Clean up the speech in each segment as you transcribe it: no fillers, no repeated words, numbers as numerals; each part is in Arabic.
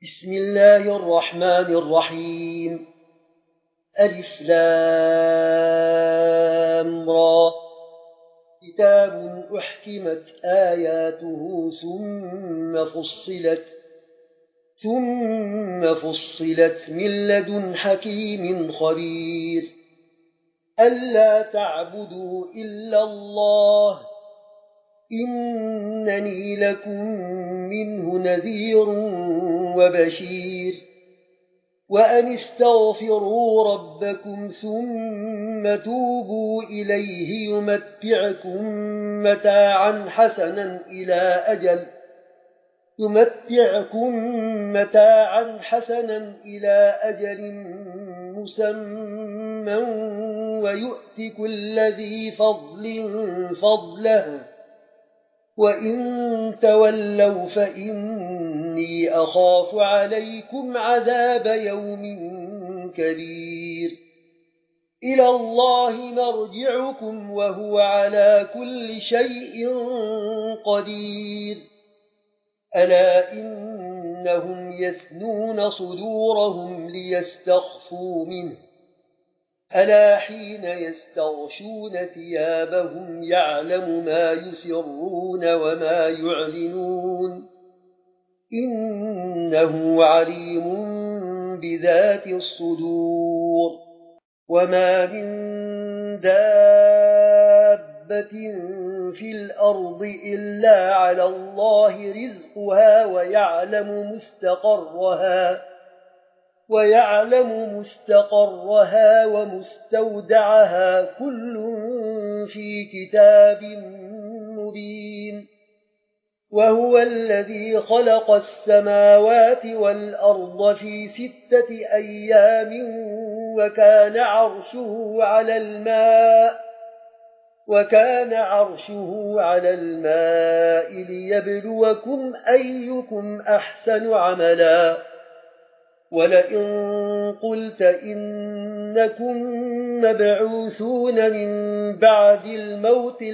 بسم الله الرحمن الرحيم. ألف لام را. كتاب أحكمت آياته ثم فصلت من لدن حكيم خبير. ألا تعبدوا إلا الله إنني لكم منه نذير وبشير. وأن استغفروا ربكم ثم توبوا إليه يمتعكم متاعا حسنا إلى أجل مسمى ويؤت كل ذي فضل فضله وإن تولوا فإني أخاف عليكم عذاب يوم كبير. إلى الله مرجعكم وهو على كل شيء قدير. ألا إنهم يثنون صدورهم ليستخفوا منه ألا حين يستغشون ثيابهم يعلم ما يسرون وما يعلنون إنه عليم بذات الصدور. وما من دابة في الأرض إلا على الله رزقها ويعلم مستقرها ومستودعها كل في كتاب مبين. وهو الذي خلق السماوات والأرض في 6 أيام وكان عرشه على الماء ليبلوكم أيكم أحسن عملا. ولئن قلت إنكم مبعوثون من بعد الموت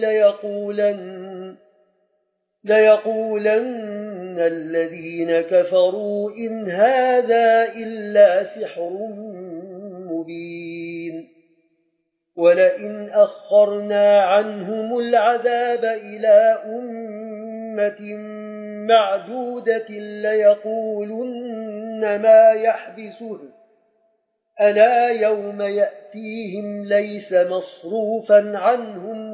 ليقولن الذين كفروا إن هذا إلا سحر مبين. ولئن أخرنا عنهم العذاب إلى أمة معدودة ليقولن ما يحبسه ألا يوم يأتيهم ليس مصروفا عنهم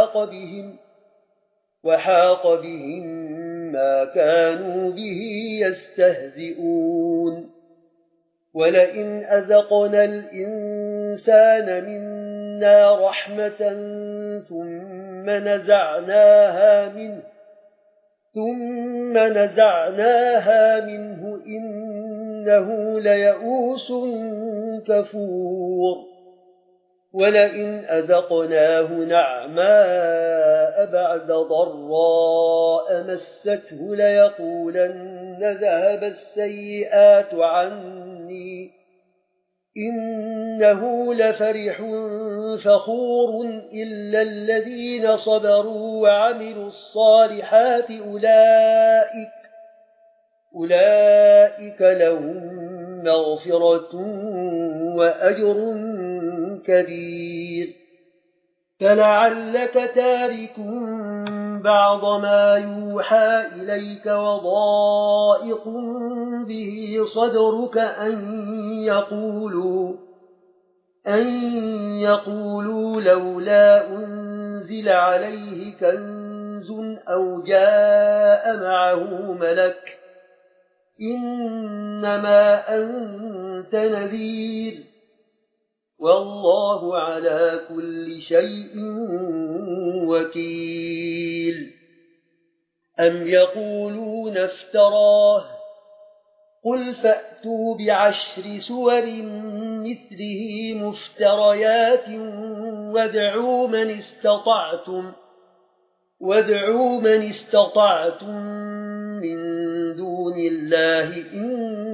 وحاق بهم ما كانوا به يستهزئون. ولئن أذقنا الإنسان منا رحمة ثم نزعناها منه إنه ليئوس كفور. ولئن أذقناه نعماء بعد ضراء مسته ليقولن ذهب السيئات عني إنه لفرح فخور. إلا الذين صبروا وعملوا الصالحات أولئك لهم مغفرة وأجر كبير. فلعلك تارك بعض ما يوحى إليك وضائق به صدرك أن يقولوا لولا أنزل عليه كنز أو جاء معه ملك إنما أنت نذير والله على كل شيء وكيل. أم يقولون افتراه قل فأتوا ب10 سور مثله مفتريات وادعوا من استطعتم من دون الله إن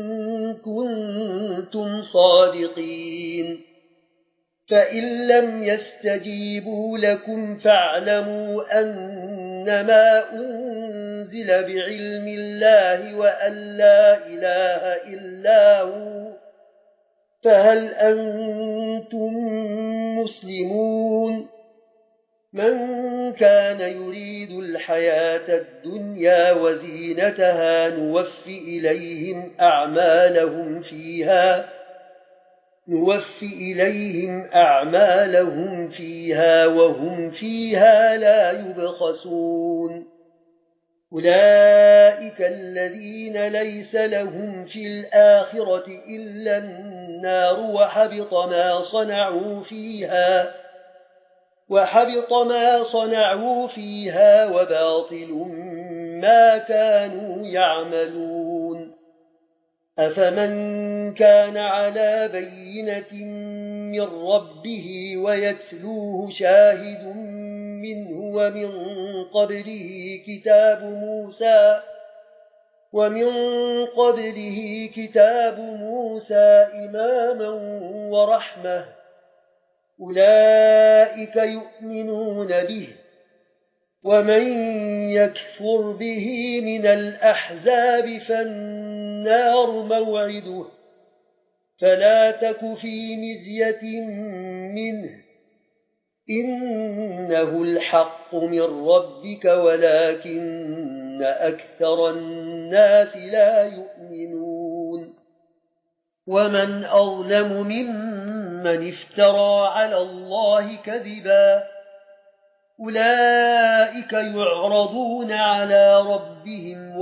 كنتم صادقين. فإن لم يستجيبوا لكم فاعلموا أن إنما أنزل بعلم الله وأن لا إله إلا هو فهل أنتم مسلمون من كان يريد الحياة الدنيا وزينتها نوفي إليهم أعمالهم فيها وهم فيها لا يبخسون أولئك الذين ليس لهم في الآخرة إلا النار وحبط ما صنعوا فيها وباطل ما كانوا يعملون أفمن كان على بينة من ربه ويتلوه شاهد منه ومن قبله كتاب موسى إماما ورحمة أولئك يؤمنون به ومن يكفر به من الأحزاب فالنار موعده فلا تك في مزية منه إنه الحق من ربك ولكن أكثر الناس لا يؤمنون ومن أظلم ممن افترى على الله كذبا أولئك يعرضون على ربهم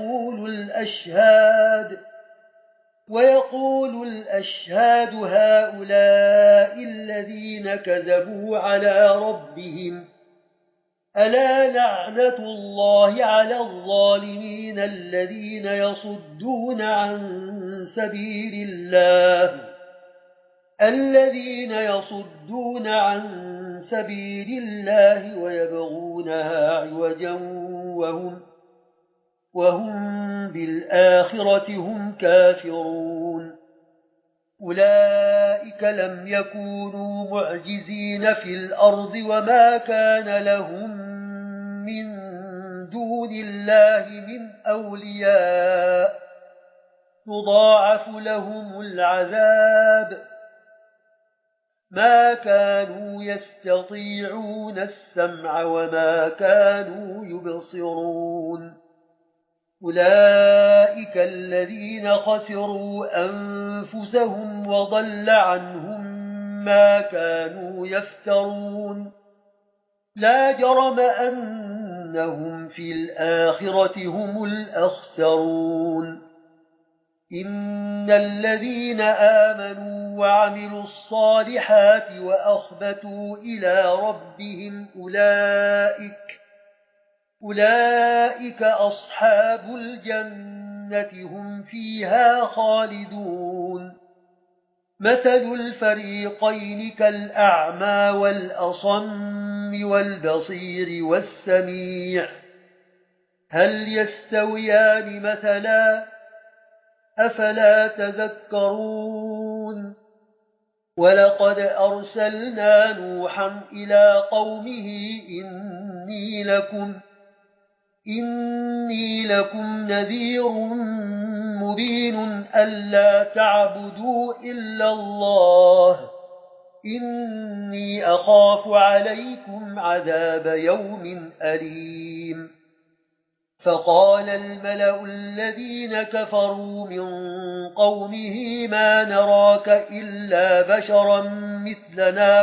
ويقول الأشهاد هؤلاء الذين كذبوا على ربهم ألا لعنة الله على الظالمين الذين يصدون عن سبيل الله ويبغونها عوجا وهم بالآخرة هم كافرون أولئك لم يكونوا معجزين في الأرض وما كان لهم من دون الله من أولياء يضاعف لهم العذاب ما كانوا يستطيعون السمع وما كانوا يبصرون أولئك الذين خسروا أنفسهم وضل عنهم ما كانوا يفترون لا جرم أنهم في الآخرة هم الأخسرون إن الذين آمنوا وعملوا الصالحات وأخبتوا إلى ربهم أولئك أصحاب الجنة هم فيها خالدون مثل الفريقين كالأعمى والأصم والبصير والسميع هل يستويان مثلا أفلا تذكرون ولقد أرسلنا نوحا إلى قومه إني لكم نذير مبين ألا تعبدوا إلا الله إني أخاف عليكم عذاب يوم أليم فقال الملأ الذين كفروا من قومه ما نراك إلا بشرا مثلنا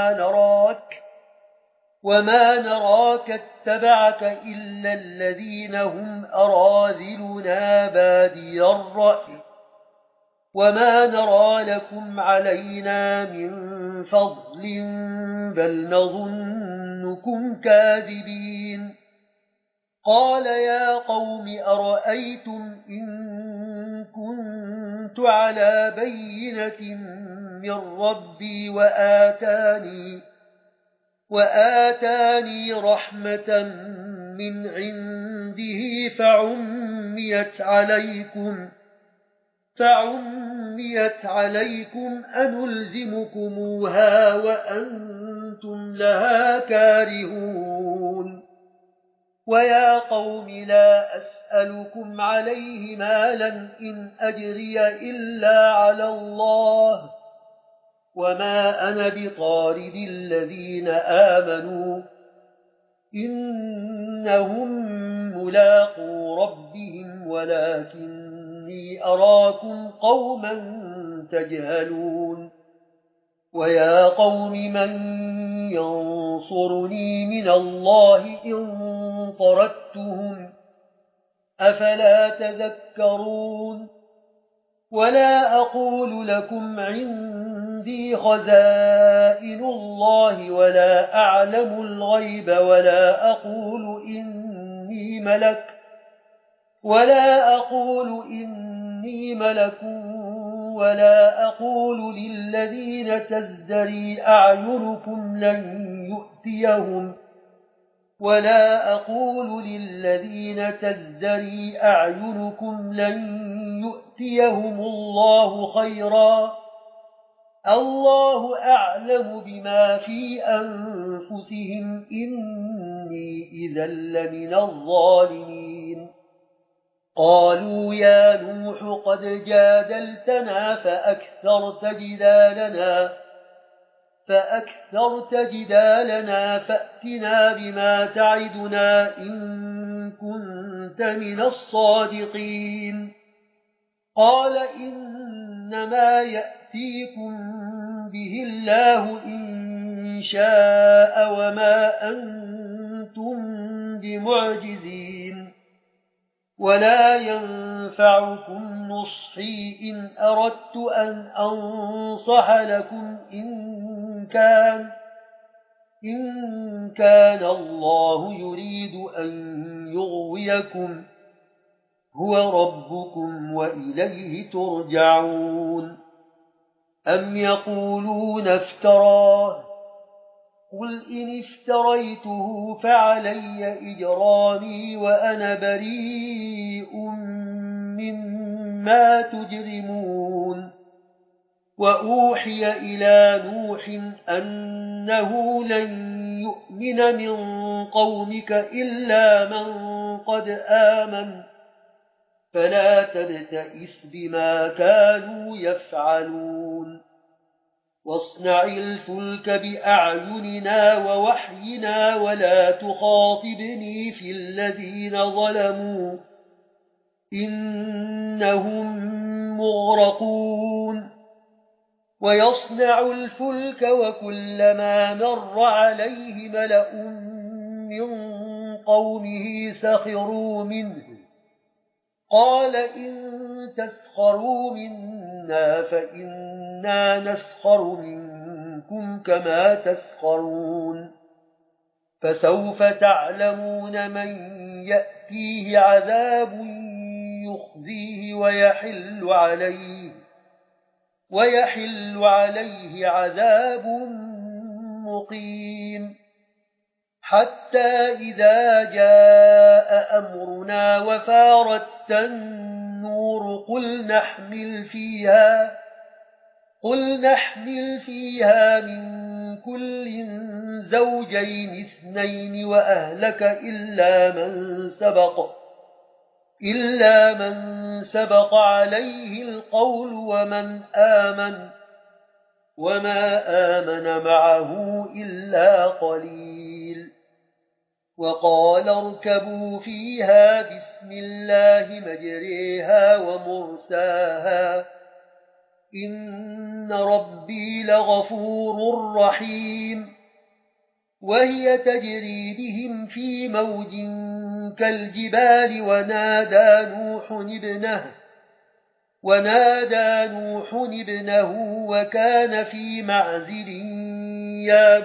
وما نراك اتبعك إلا الذين هم أراذلنا بادي الرأي وما نرى لكم علينا من فضل بل نظنكم كاذبين قال يا قوم أرأيتم إن كنت على بينة من ربي وآتاني رحمة من عنده فعميت عليكم أنلزمكموها وأنتم لها كارهون ويا قوم لا أسألكم عليه مالا إن أجري إلا على الله وما أنا بطارد الذين آمنوا إنهم ملاقو ربهم ولكني أراكم قوما تجهلون ويا قوم من ينصرني من الله إن طردتهم أفلا تذكرون ولا أقول لكم عندي خزائن الله ولا أعلم الغيب ولا أقول إني ملك ولا أقول للذين تزدري أعينكم لن يؤتيهم الله خيرا الله أعلم بما في أنفسهم إني إذا لمن الظالمين قالوا يا نوح قد جادلتنا فأكثرت جدالنا فأتنا بما تعدنا إن كنت من الصادقين قال إنما يأتيكم به الله إن شاء وما أنتم بمعجزين ولا ينفعكم نصحي إن أردت أن أنصح لكم إن كان الله يريد أن يغويكم هو ربكم وإليه ترجعون أم يقولون افتراه قل إن افتريته فعلي إجرامي وأنا بريء مما تجرمون وأوحي إلى نوح أنه لن يؤمن من قومك إلا من قد آمن فلا تبتئس بما كانوا يفعلون واصنع الفلك بأعيننا ووحينا ولا تخاطبني في الذين ظلموا إنهم مغرقون ويصنع الفلك وكلما مر عليه ملأ من قومه سخروا منه قال إن تسخروا منا فإنا نسخر منكم كما تسخرون فسوف تعلمون من يأتيه عذاب يخزيه ويحل عليه عذاب مقيم حتى إذا جاء أمرنا وفارت النور قل نحمل فيها من كل زوجين اثنين وأهلك إلا من سبق عليه القول ومن آمن وما آمن معه إلا قليل وقال اركبوا فيها بسم الله مجريها ومرساها إن ربي لغفور رحيم وهي تجري بهم في موج كالجبال ونادى نوح ابنه وكان في معزل يا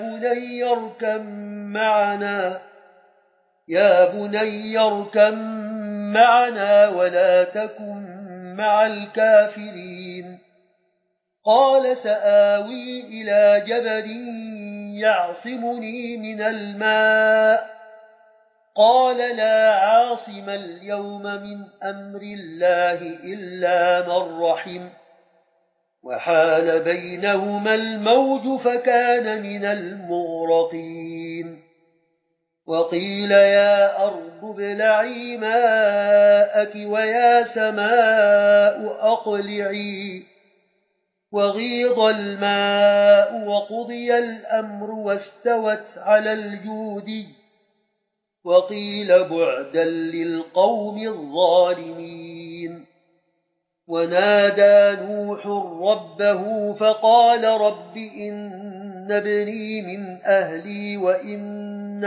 بني اركب معنا ولا تكن مع الكافرين قال سآوي إلى جبل يعصمني من الماء قال لا عاصم اليوم من أمر الله إلا من رحم وحال بينهما الموج فكان من المغرقين وقيل يا أرض ابلعي ماءك ويا سماء أقلعي وغيض الماء وقضي الأمر واستوت على الجود وقيل بعدا للقوم الظالمين ونادى نوح ربه فقال رب إن ابني من أهلي وإن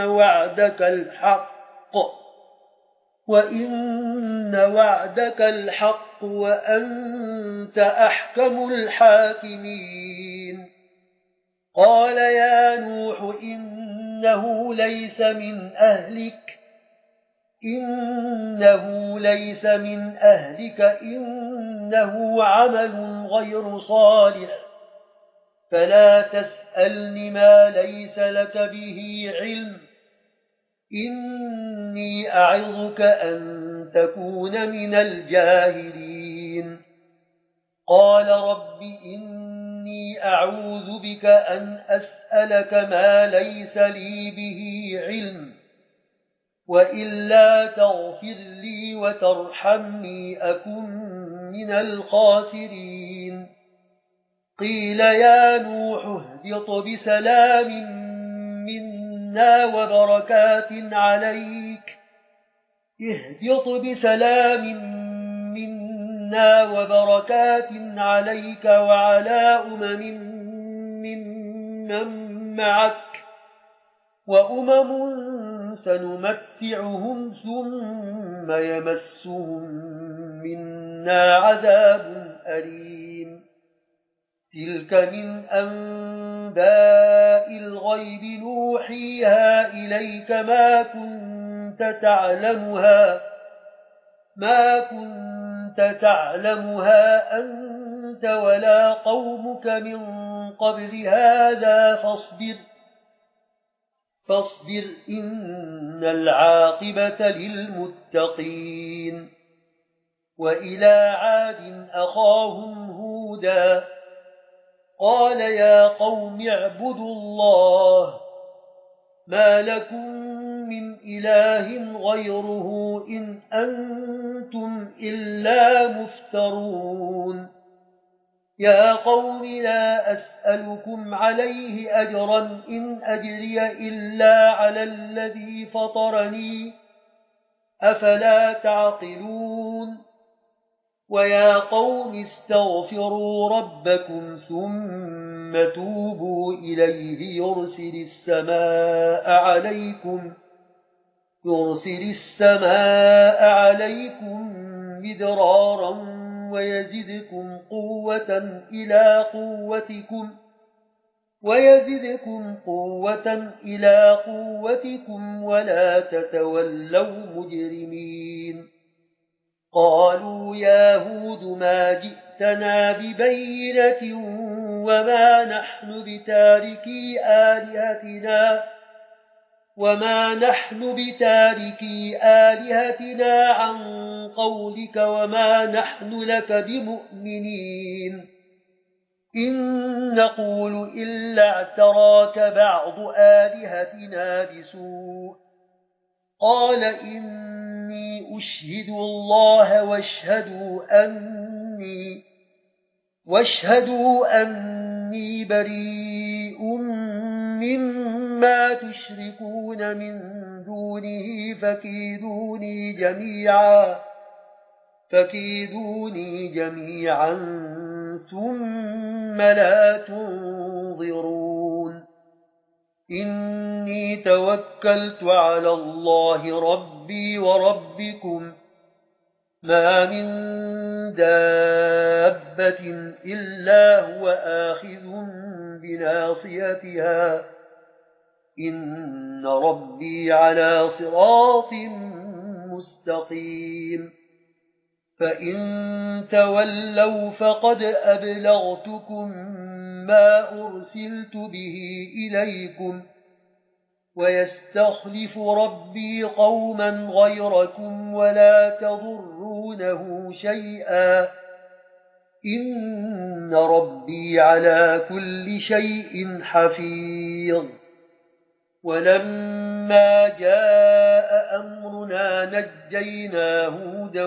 وعدك الحق وأنت أحكم الحاكمين قال يا نوح إنه ليس من أهلك إنه عمل غير صالح فلا تسألني ما ليس لك به علم إني أعظك أن تكون من الجاهلين قال رب إني أعوذ بك أن أسألك ما ليس لي به علم وإلا تغفر لي وترحمني أكن من الخاسرين قيل يا نوح اهبط بسلام منا وبركات عليك وعلى ممن معك وأمم سنمتعهم ثم يمسهم منا عذاب أليم تلك من أنباء الغيب نوحيها إليك ما كنت تعلمها أنت ولا قومك من قبل هذا فاصبر إن العاقبة للمتقين وإلى عاد أخاهم هودا قال يا قوم اعبدوا الله ما لكم من إله غيره إن أنتم إلا مفترون يا قوم لا أسألكم عليه أجرا إن أجري إلا على الذي فطرني أفلا تعقلون ويا قوم استغفروا ربكم ثم توبوا إليه يرسل السماء عليكم مدرارا ويزدكم قوة إلى قوتكم ولا تتولوا مجرمين قالوا يا هود ما جئتنا ببينة وما نحن بتاركي آلهتنا عن قولك وما نحن لك بمؤمنين إن نقول إلا اعتراك بعض آلهتنا بسوء قال إني أشهد الله واشهدوا أني بريء مما تشركون من دونه فكيدوني جميعا ثم لا تنظرون إني توكلت على الله ربي وربكم ما من دابة إلا هو آخذ بناصيتها إن ربي على صراط مستقيم فإن تولوا فقد أبلغتكم ما أرسلت به إليكم ويستخلف ربي قوما غيركم ولا تضرونه شيئا إن ربي على كل شيء حفيظ ولما جاء أمرنا نجينا هودا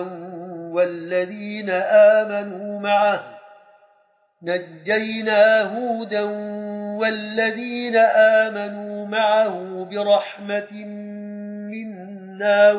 والذين آمنوا معه برحمة منا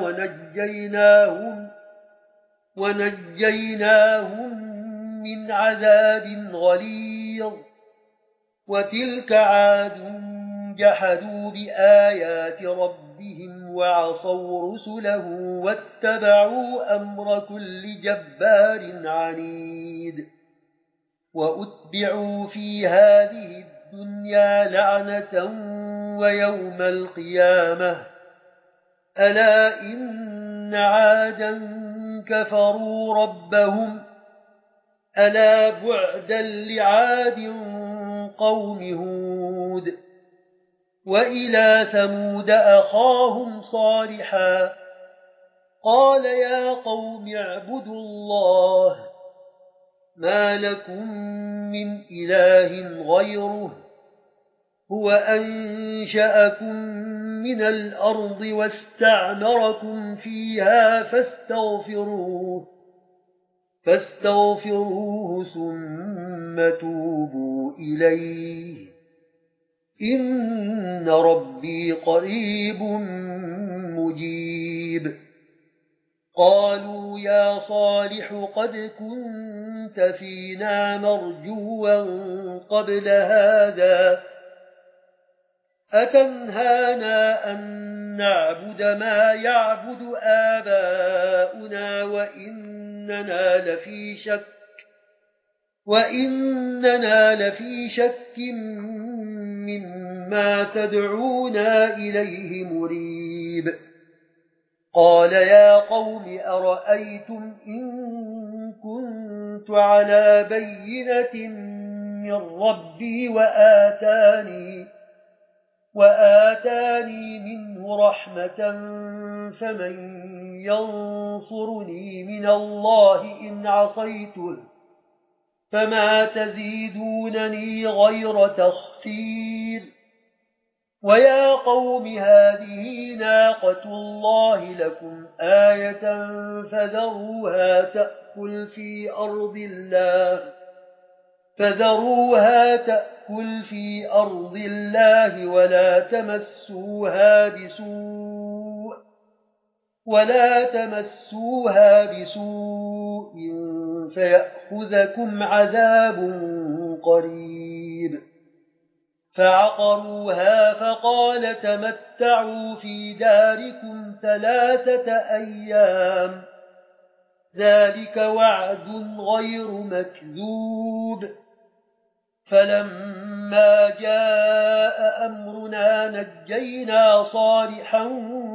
ونجيناهم من عذاب غليظ. وتلك عاد جحدوا بآيات ربهم وعصوا رسله واتبعوا أمر كل جبار عنيد. وأتبعوا في هذه الدنيا لعنة ويوم القيامة ألا إن عادا كفروا ربهم ألا بعدا لعاد قوم هود. وإلى ثمود أخاهم صالحا قال يا قوم اعبدوا الله ما لكم من إله غيره هو أنشأكم من الأرض واستعمركم فيها فاستغفروه ثم توبوا إليه إن ربي قريب مجيب. قالوا يا صالح قد كنت فينا مرجوا قبل هذا أتنهانا أن نعبد ما يعبد آباؤنا وإننا لفي شك مما تدعونا إليه مريب. قال يا قوم أرأيتم إن كنت على بينة من ربي وآتاني منه رحمة فمن ينصرني من الله إن عصيته فما تزيدونني غير تخسير. ويا قوم هذه ناقة الله لكم آية فذروها تأكل في أرض الله ولا تمسوها بسوء فيأخذكم عذاب قريب. فعقروها فقال تمتعوا في داركم 3 أيام ذلك وعد غير مكذوب. فلما جاء أمرنا نجينا صالحا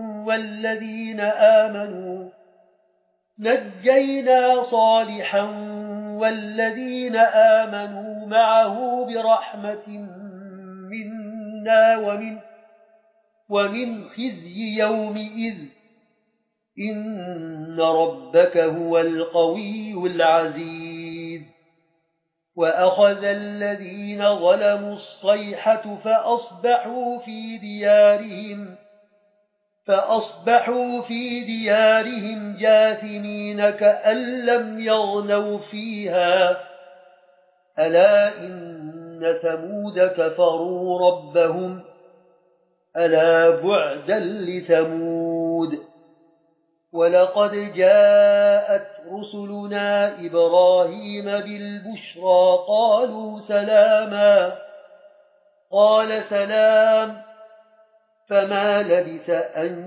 والذين آمنوا معه برحمة منا ومن خزي يومئذ إن ربك هو القوي العزيز. وأخذ الذين ظلموا الصيحة فأصبحوا في ديارهم جاثمين كأن لم يغنوا فيها ألا إن ثمود كفروا ربهم ألا بعدا لثمود. ولقد جاءت رسلنا إبراهيم بالبشرى قالوا سلاما قال سلام فما لبث أن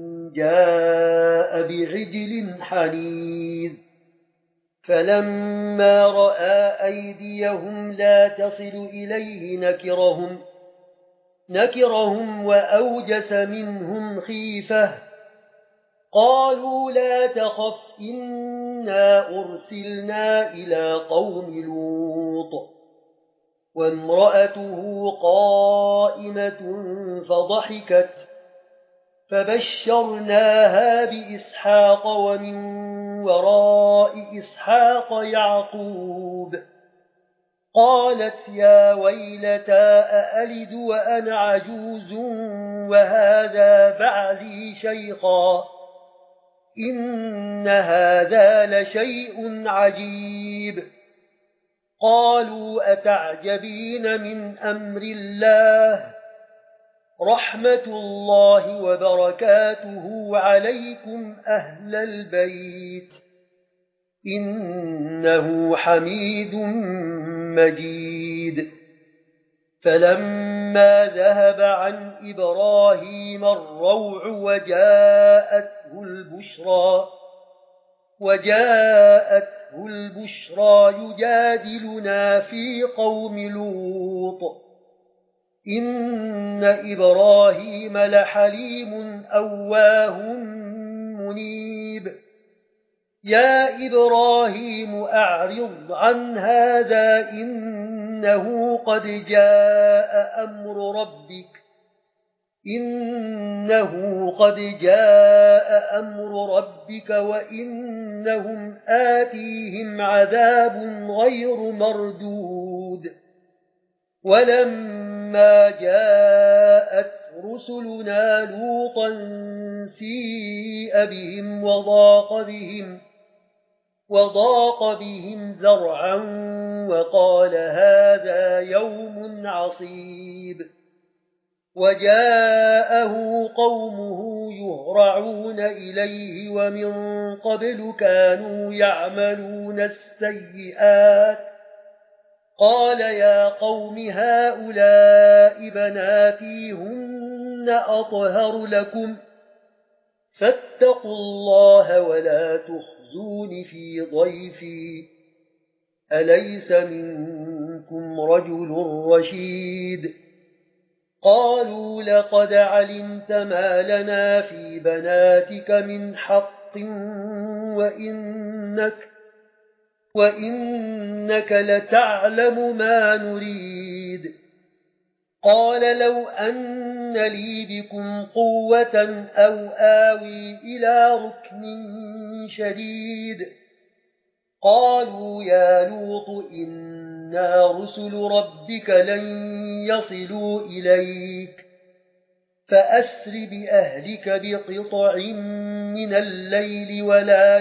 جاء بعجل حنيذ. فلما رأى أيديهم لا تصل إليه نكرهم وأوجس منهم خيفة قالوا لا تخف إنا أرسلنا إلى قوم لوط وامرأته قائمة فضحكت فبشرناها بإسحاق ومن وراء إسحاق يعقوب قالت يا ويلتى أألد وأنا عجوز وهذا بعلي شيخا إن هذا لشيء عجيب قالوا أتعجبين من أمر الله رحمة الله وبركاته عليكم أهل البيت إنه حميد مجيد فلما ذهب عن إبراهيم الروع وجاءته البشرى يجادلنا في قوم لوط إن إبراهيم لحليم أواه منيب يا إبراهيم أعرض عن هذا إنه قد جاء أمر ربك وإنهم آتيهم عذاب غير مردود ولما جاءت رسلنا لوطا سيء بهم وضاق بهم ذرعا وقال هذا يوم عصيب وجاءه قومه يهرعون إليه ومن قبل كانوا يعملون السيئات قال يا قوم هؤلاء بناتي هن أطهر لكم فاتقوا الله ولا تخزون في ضيفي أليس منكم رجل رشيد قالوا لقد علمت ما لنا في بناتك من حق وإنك لتعلم ما نريد قال لو أن لي بكم قوة أو آوي إلى ركن شديد قالوا يا لوط إنا رسل ربك لن يصلوا إليك فأسر بأهلك بقطع من الليل ولا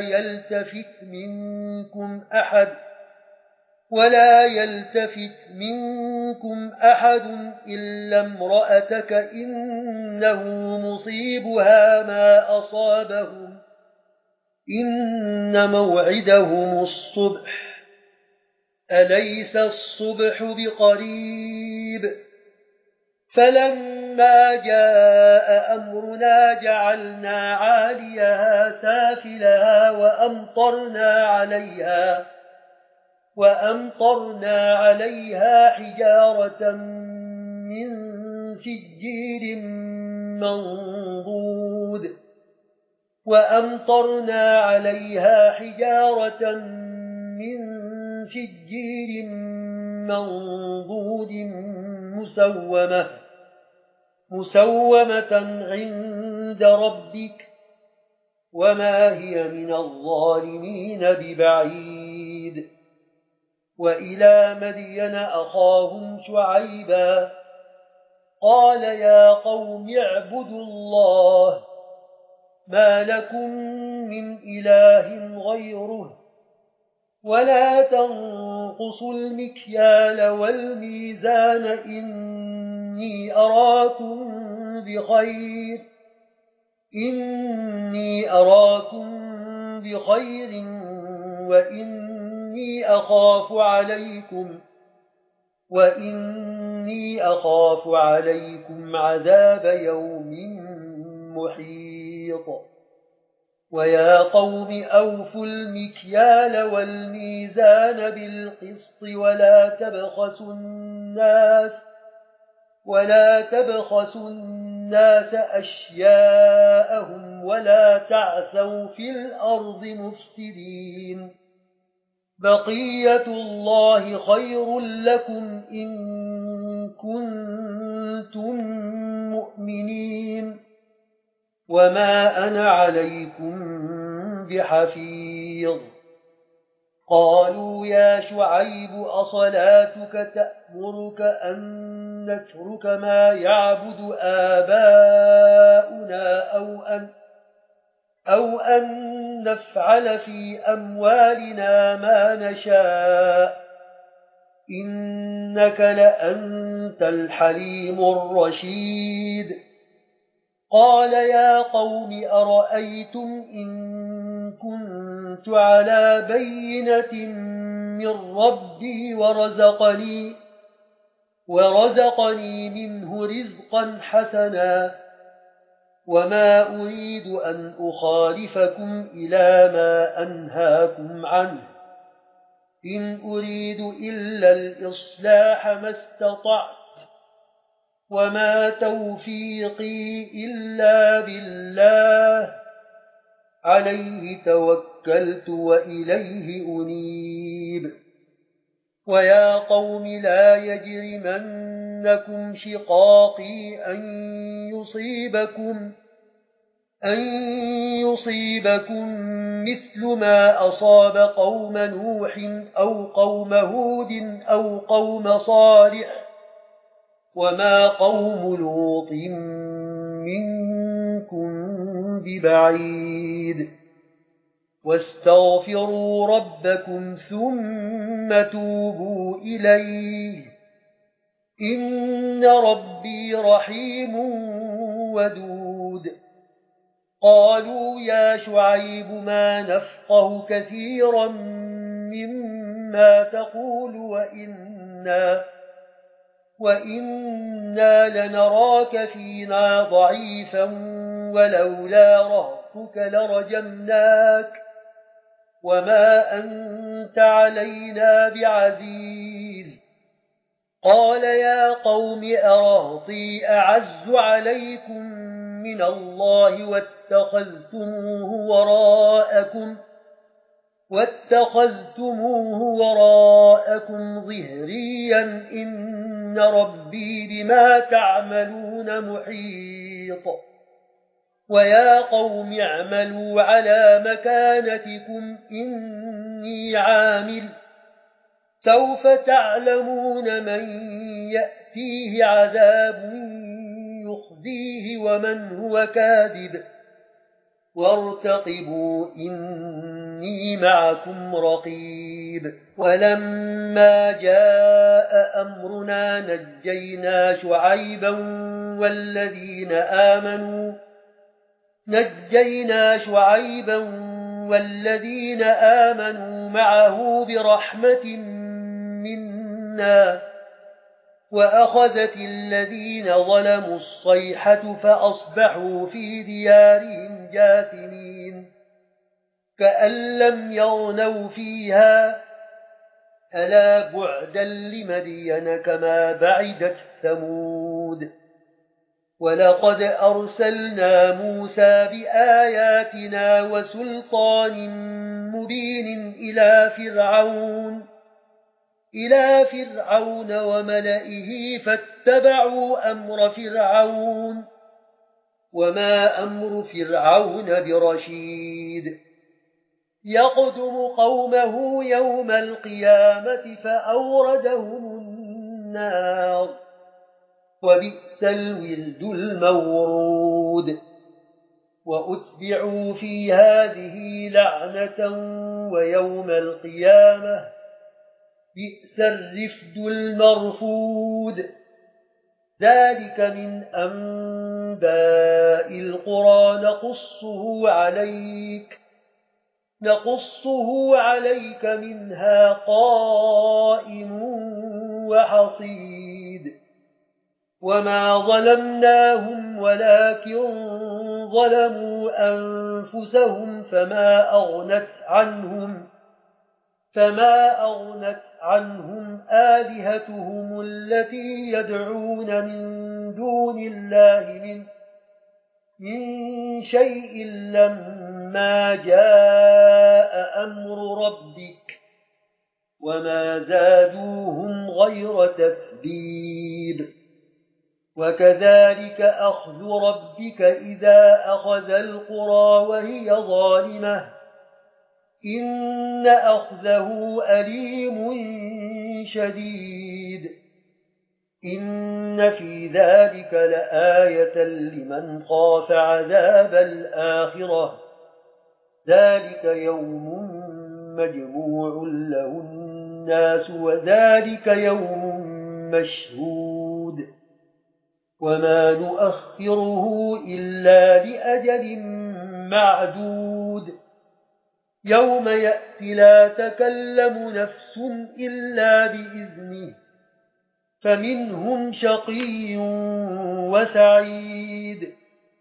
يلتفت منكم أحد إلا امرأتك إنه مصيبها ما أصابهم إن موعدهم الصبح أليس الصبح بقريب فلما جاء أمرنا جعلنا عاليها سافلها وأمطرنا عليها حجارة من سجيل منضود مسومة عند ربك وما هي من الظالمين ببعيد وإلى مدين أخاهم شعيبا قال يا قوم اعبدوا الله ما لكم من إله غيره ولا تنقصوا المكيال والميزان إني أراكم بخير وإني أخاف عليكم عذاب يوم محيط ويا قوم أوفوا المكيال والميزان بالقسط ولا تبخسوا الناس أشياءهم ولا تعثوا في الأرض مفسدين بقية الله خير لكم إن كنتم مؤمنين وما أنا عليكم بحفيظ قالوا يا شعيب أصلاتك تأمرك أن نترك ما يعبد آباؤنا أو أن نفعل في أموالنا ما نشاء إنك لأنت الحليم الرشيد قال يا قوم أرأيتم إن كنت على بينة من ربي ورزقني منه رزقا حسنا وما أريد أن أخالفكم إلى ما أنهاكم عنه إن أريد إلا الإصلاح ما استطعت وما توفيقي إلا بالله عليه توكلت وإليه أنيب ويا قوم لا يجرمنكم شقاقي أن يصيبكم مثل ما أصاب قوم نوح أو قوم هود أو قوم صالح وما قوم لوط منكم ببعيد واستغفروا ربكم ثم توبوا إليه إن ربي رحيم ودود قالوا يا شعيب ما نفقه كثيرا مما تقول وإنا لنراك فينا ضعيفا ولولا رهطك لرجمناك وما أنت علينا بعزيز قال يا قوم أرهطي أعز عليكم من الله واتخذتموه وراءكم ظهريا إن ربي بما تعملون محيط ويا قوم اعملوا على مكانتكم إني عامل سوف تعلمون من يأتيه عذاب يخزيه ومن هو كاذب وارتقبوا إني معكم رقيب ولما جاء أمرنا نجينا شعيبا والذين آمنوا معه برحمة منا وأخذت الذين ظلموا الصيحة فأصبحوا في ديارهم جاثمين كأن لم يغنوا فيها ألا بعدا لمدين كما بعدت ثمود ولقد أرسلنا موسى بآياتنا وسلطان مبين إلى فرعون وملئه فاتبعوا أمر فرعون وما أمر فرعون برشيد يقدم قومه يوم القيامة فأوردهم النار وبئس الورد المورود وأتبعوا في هذه لعنة ويوم القيامة بئس الرفد المرفود ذلك من أنباء القرى نقصه عليك منها قائم وحصيد وما ظلمناهم ولكن ظلموا أنفسهم فما أغنت عنهم آلهتهم التي يدعون من دون الله من شيء لما جاء أمر ربك وما زادوهم غير تتبيب وكذلك أخذ ربك إذا أخذ القرى وهي ظالمة إن أخذه أليم شديد إن في ذلك لآية لمن خاف عذاب الآخرة ذلك يوم مجموع له الناس وذلك يوم مشهود وما نؤخره إلا لأجل معدود يوم يأتي لا تكلم نفس إلا بإذنه فمنهم شقي وسعيد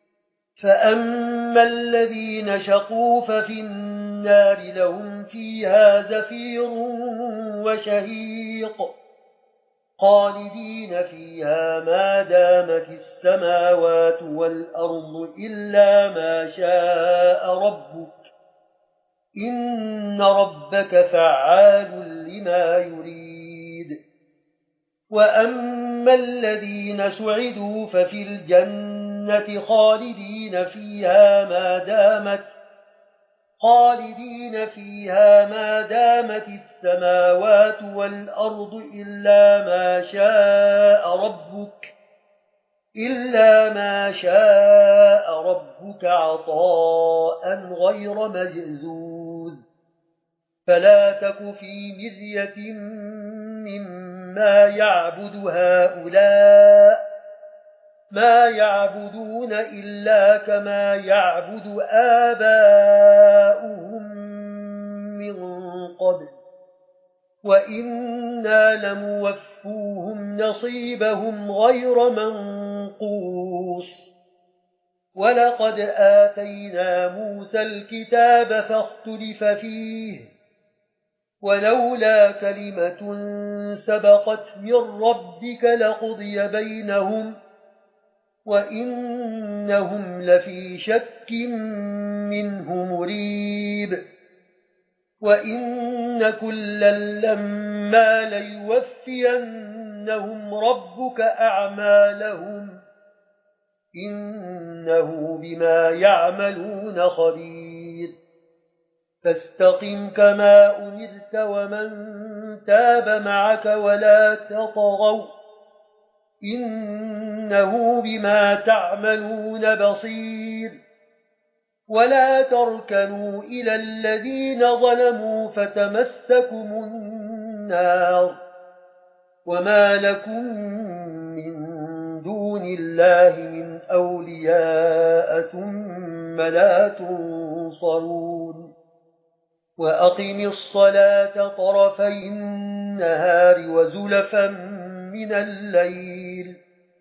فأما الذين شقوا ففي النار لهم فيها زفير وشهيق خالدين فيها ما دامت السماوات والأرض إلا ما شاء ربك إن ربك فعال لما يريد وأما الذين سعدوا ففي الجنة خالدين فيها ما دامت السماوات والأرض إلا ما شاء ربك عطاء غير مجزوز فلا تك في مرية مما يعبد هؤلاء ما يعبدون إلا كما يعبد آباؤهم من قبل وإنا لموفوهم نصيبهم غير منقوص ولقد آتينا موسى الكتاب فاختلف فيه ولولا كلمة سبقت من ربك لقضي بينهم وإنهم لفي شك منه مريب وإن كلا لما ليوفينهم ربك أعمالهم إنه بما يعملون خبير فاستقم كما أمرت ومن تاب معك ولا تطغوا إنه بما تعملون بصير ولا تركنوا إلى الذين ظلموا فتمسكم النار وما لكم من دون الله من أولياء ثم لا تنصرون وأقم الصلاة طرفي النهار وزلفا من الليل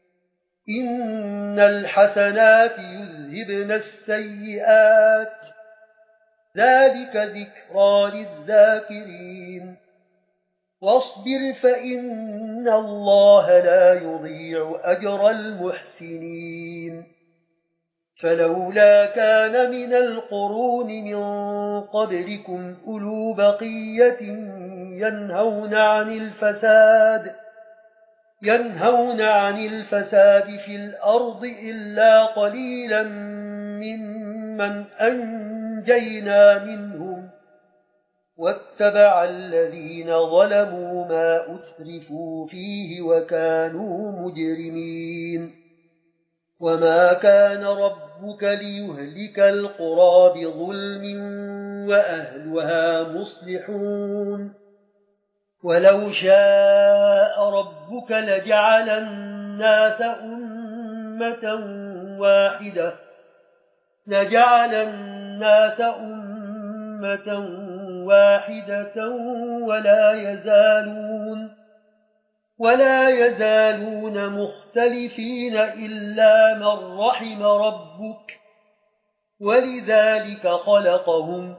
إن الحسنات يذهبن السيئات ذلك ذكرى للذاكرين واصبر فإن الله لا يضيع أجر المحسنين فلولا كان من القرون من قبلكم أولو بقية ينهون عن الفساد في الأرض إلا قليلا ممن أنجينا منهم واتبع الذين ظلموا ما أترفوا فيه وكانوا مجرمين وما كان ربك ليهلك القرى بظلم وأهلها مصلحون ولو شاء ربك لجعل الناس أمة واحدة ولا يزالون مختلفين إلا من رحم ربك ولذلك خلقهم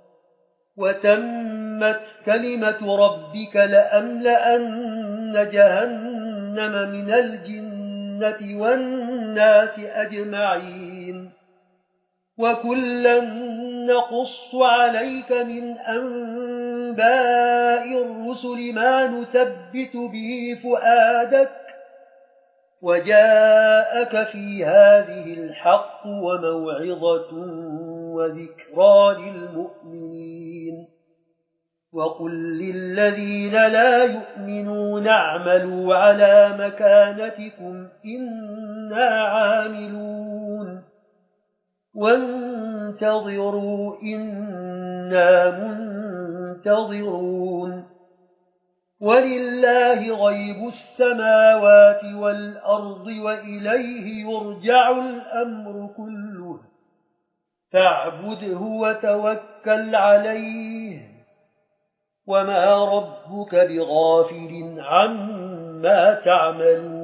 وتمت كلمة ربك لأملأن جهنم من الجنة والناس أجمعين وكلا نقص عليك من أنباء الرسل ما نثبت به فؤادك وجاءك في هذه الحق وموعظة وذكرى للمؤمنين وقل للذين لا يؤمنون اعملوا على مكانتكم إنا عاملون وانتظروا إنا منتظرون ولله غيب السماوات والأرض وإليه يرجع الأمر كله فاعبده وتوكل عليه وما ربك بغافل عما تعملون